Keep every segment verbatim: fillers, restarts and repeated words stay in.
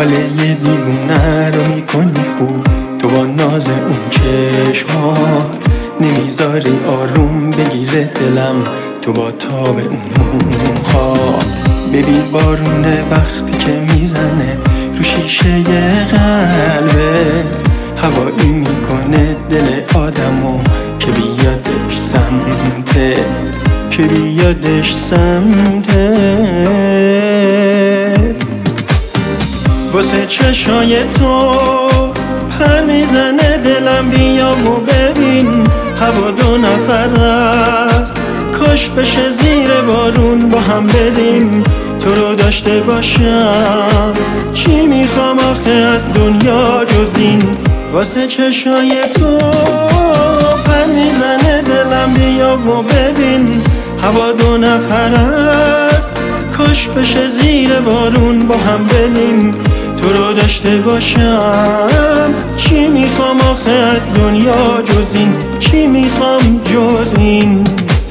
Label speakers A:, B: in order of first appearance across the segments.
A: حاله یه دیوونه رو میکنی خوب. تو با ناز اون چشمات نمیذاری آروم بگیره دلم، تو با تاب اون موهات. ببین بارونه وقتی که میزنه رو شیشه قلبت، هوایی میکنه دل آدمو که بیادش سمته، که بیادش سمته. واسه چشای تو پر میزنه دلم، بیا و ببین هوا دو نفر است. کاش بشه زیر بارون با هم بریم، تو رو داشته باشم. چی میخوام آخه از دنیا جز این؟ واسه چشای تو پر میزنه دلم، بیا و ببین هوا دو نفر است. کاش بشه زیر بارون با هم بریم، تو رو داشته باشم. چی میخوام آخه از دنیا جز این؟ چی میخوام جز این؟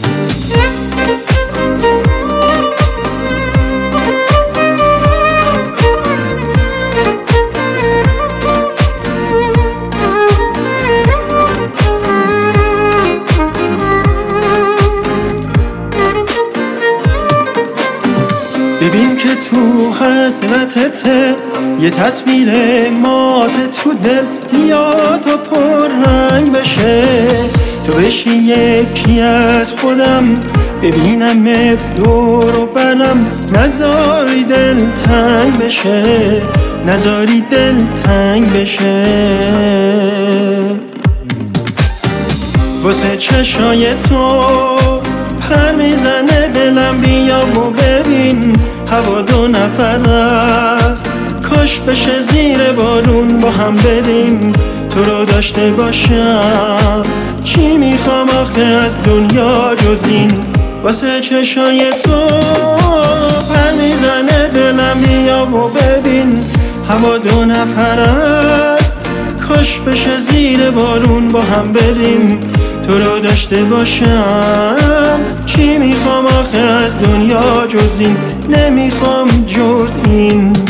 A: ببین که تو حسرتته یه تصویر مات تو دل، یا تو پر رنگ بشه، تو بشی یکی از خودم، ببینم دور و برم، نذاری دل تنگ بشه، نذاری دل تنگ بشه. واسه چشای تو پر میزنه دلم، بیا و ببین هوا دو نفر است. کاش بشه زیر بارون با هم بریم، تو رو داشته باشم. چی میخوام آخه از دنیا جز این؟ واسه چشای تو پر میزنه دلم، بیا و ببین هوا دو نفر است. کاش بشه زیر بارون با هم بریم، تو رو داشته باشم. چی میخوام آخه از دنیا جز این؟ نمیخوام جز این.